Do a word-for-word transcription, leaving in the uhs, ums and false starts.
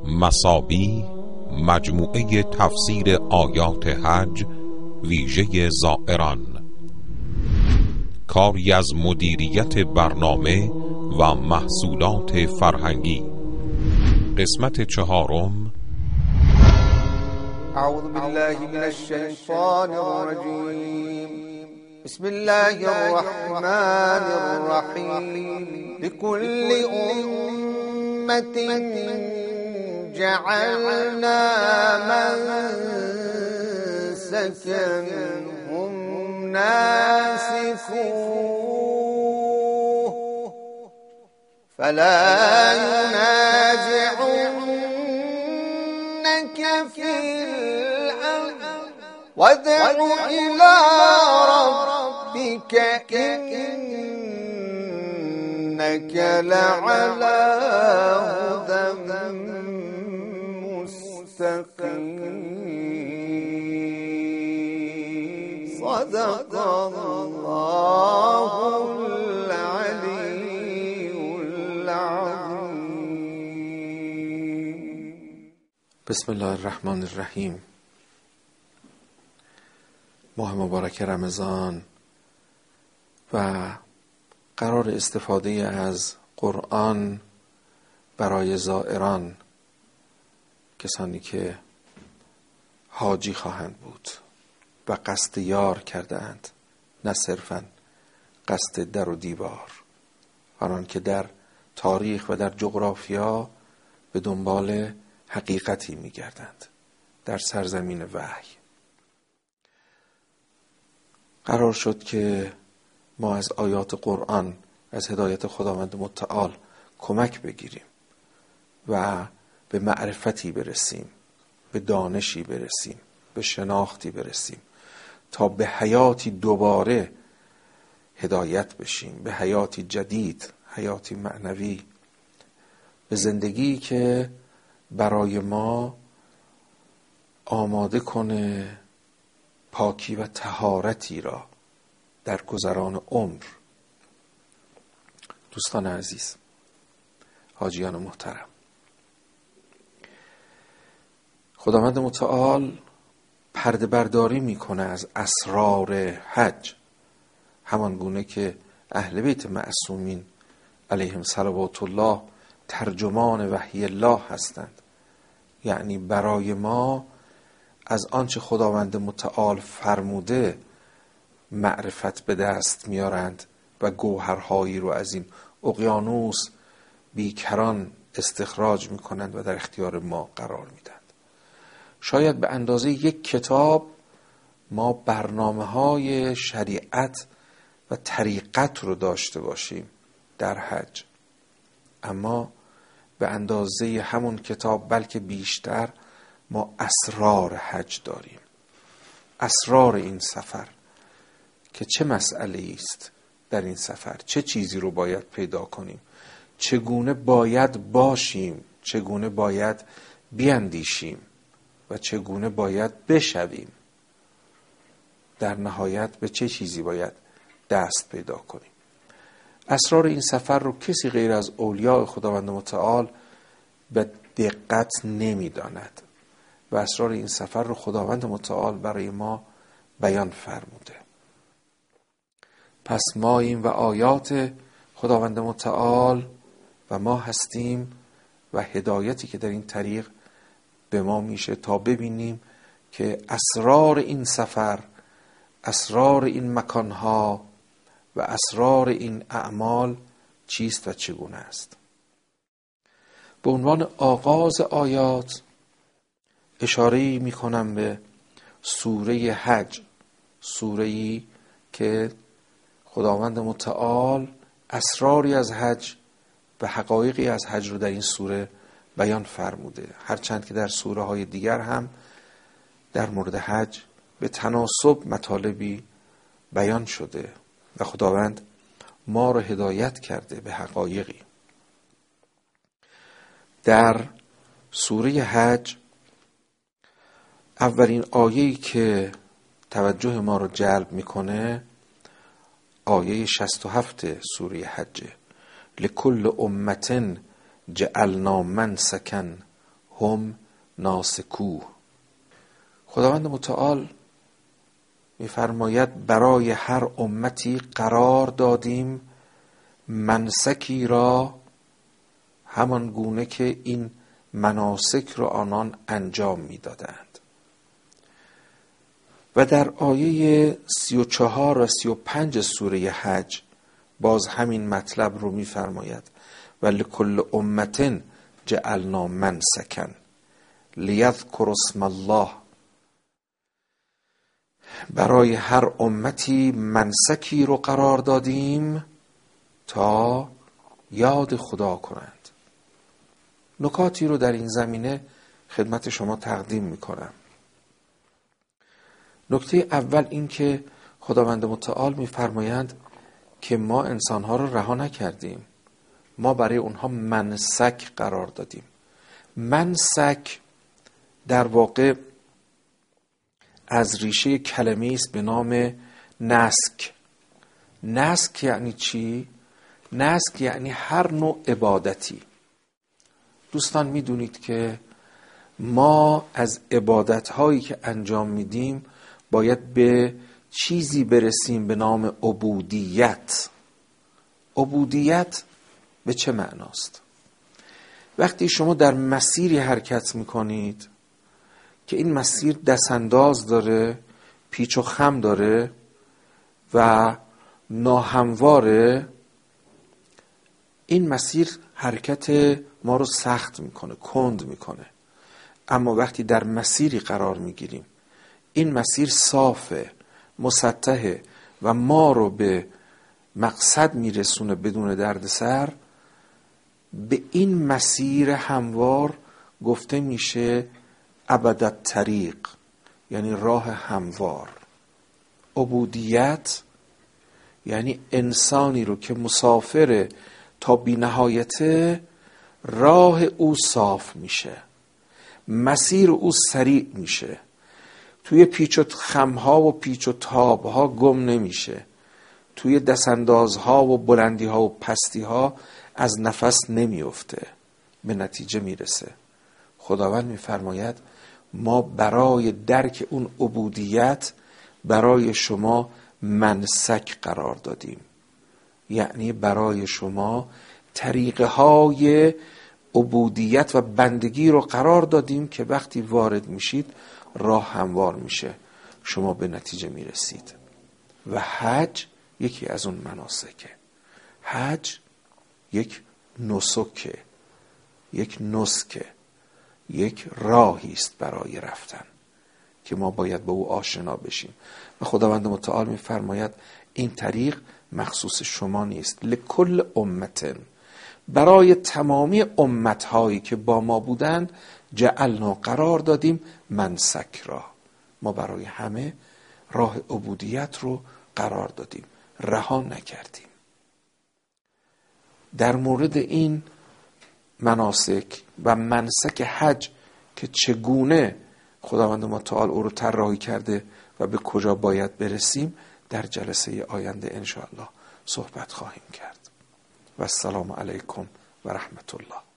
مثابی مجموعه تفسیر آیات حج ویژه زائران، کاری از مدیریت برنامه و محصولات فرهنگی. قسمت چهارم. اعوذ بالله من الشیطان الرجیم. بسم الله الرحمن الرحیم. لكل أمة جعلنا منسكا هم ناسكوه فلا ينازعنك في الأمر وادع إلى ربك إنك لعلى هدى مستقيم. صدق الله العلي العظيم. بسم الله الرحمن الرحیم. ماه مبارک رمضان و قرار استفاده از قرآن برای زائران، کسانی که حاجی خواهند بود و قصد یار کرده اند، نه صرفاً قصد در و دیوار، آنان که در تاریخ و در جغرافیا به دنبال حقیقتی می گردند در سرزمین وحی. قرار شد که ما از آیات قرآن، از هدایت خداوند متعال کمک بگیریم و به معرفتی برسیم، به دانشی برسیم، به شناختی برسیم تا به حیاتی دوباره هدایت بشیم، به حیاتی جدید، حیاتی معنوی، به زندگی که برای ما آماده کنه پاکی و طهارتی را در گذران عمر. دوستان عزیز، حاجیان محترم، خداوند متعال پرده برداری میکنه از اسرار حج، همان گونه که اهل بیت معصومین علیهم صلوات الله ترجمان وحی الله هستند. یعنی برای ما از آنچه خداوند متعال فرموده معرفت به دست میارند و گوهرهایی رو از این اقیانوس بیکران استخراج میکنند و در اختیار ما قرار میدند. شاید به اندازه یک کتاب ما برنامه های شریعت و طریقت رو داشته باشیم در حج، اما به اندازه همون کتاب بلکه بیشتر ما اسرار حج داریم. اسرار این سفر که چه مسئله است در این سفر، چه چیزی رو باید پیدا کنیم، چگونه باید باشیم، چگونه باید بیاندیشیم و چگونه باید بشویم، در نهایت به چه چیزی باید دست پیدا کنیم. اسرار این سفر رو کسی غیر از اولیاء خداوند متعال به دقت نمی‌داند و اسرار این سفر رو خداوند متعال برای ما بیان فرموده. پس ماییم و آیات خداوند متعال و ما هستیم و هدایتی که در این طریق به ما میشه تا ببینیم که اسرار این سفر، اسرار این مکانها و اسرار این اعمال چیست و چگونه است. به عنوان آغاز آیات اشاره‌ای میکنم به سوره حج، سوره‌ای که خداوند متعال اسراری از حج و حقایقی از حج رو در این سوره بیان فرموده، هرچند که در سوره های دیگر هم در مورد حج به تناسب مطالبی بیان شده و خداوند ما رو هدایت کرده به حقایقی. در سوره حج اولین آیه‌ای که توجه ما رو جلب میکنه آیه شصت و هفت سوره حج. لکل امة جعلنا منسکا هم ناسکوه. خداوند متعال می‌فرماید برای هر امتی قرار دادیم منسکی را، همان گونه که این مناسک را آنان انجام می‌دادند. و در آیه سی و چهار و سی و پنج سوره حج باز همین مطلب رو می‌فرماید و لکل امة جعلنا منسکا لیذکروا اسم الله. برای هر امتی منسکی رو قرار دادیم تا یاد خدا کنند. نکاتی رو در این زمینه خدمت شما تقدیم میکنم. نکته اول این که خداوند متعال میفرمایند که ما انسانها رو رها نکردیم، ما برای اونها منسک قرار دادیم. منسک در واقع از ریشه کلمه است به نام نسک. نسک یعنی چی؟ نسک یعنی هر نوع عبادتی. دوستان میدونید که ما از عبادت‌هایی که انجام میدیم باید به چیزی برسیم به نام عبودیت. عبودیت به چه معناست؟ وقتی شما در مسیری حرکت میکنید که این مسیر دستانداز داره، پیچ و خم داره و ناهمواره، این مسیر حرکت ما رو سخت میکنه، کند میکنه. اما وقتی در مسیری قرار میگیریم، این مسیر صافه، مسطحه و ما رو به مقصد میرسونه بدون دردسر، به این مسیر هموار گفته میشه ابدت طریق، یعنی راه هموار. عبودیت یعنی انسانی رو که مسافر تا بی نهایته، راه او صاف میشه، مسیر او سریع میشه، توی پیچ و خمها و پیچ و تابها گم نمیشه، توی دستاندازها و بلندیها و پستیها از نفس نمیفته، به نتیجه میرسه. خداوند میفرماید ما برای درک اون عبودیت برای شما منسک قرار دادیم، یعنی برای شما طریقه های عبودیت و بندگی رو قرار دادیم که وقتی وارد میشید راه هموار میشه، شما به نتیجه میرسید. و حج یکی از اون مناسکه. حج یک نسکه، یک نسکه، یک راهی است برای رفتن که ما باید با او آشنا بشیم. و خداوند متعال میفرماید این طریق مخصوص شما نیست، لکل امت، برای تمامی امتهایی که با ما بودند جعلنا قرار دادیم منسک را. ما برای همه راه عبودیت رو قرار دادیم، رها نکردیم. در مورد این مناسک و منسک حج که چگونه خداوند متعال او رو طراحی کرده و به کجا باید برسیم در جلسه آینده انشاءالله صحبت خواهیم کرد. و السلام علیکم و رحمت الله.